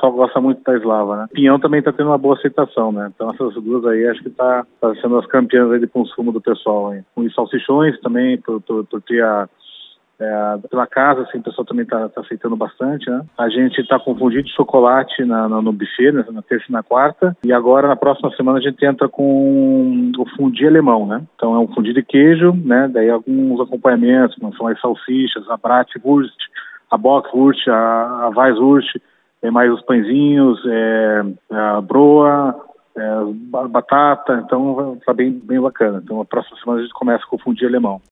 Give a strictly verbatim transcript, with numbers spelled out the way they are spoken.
pessoal gosta muito da Slava, né? Pinhão também está tendo uma boa aceitação, né? Então essas duas aí acho que tá, tá sendo as campeãs aí de consumo do pessoal aí. E salsichões também, tortilha é, pela casa, assim, o pessoal também está tá aceitando bastante, né? A gente está com fundido de chocolate na, na, no buffet, né? Na terça e na quarta, e agora na próxima semana a gente entra com o fundi alemão, né? Então é um fundi de queijo, né? Daí alguns acompanhamentos, como são as salsichas, a bratwurst, a bockwurst, a, a weisswurst, tem mais os pãezinhos, é, a broa, é, batata, então tá bem, bem bacana. Então a próxima semana a gente começa com o fundi alemão.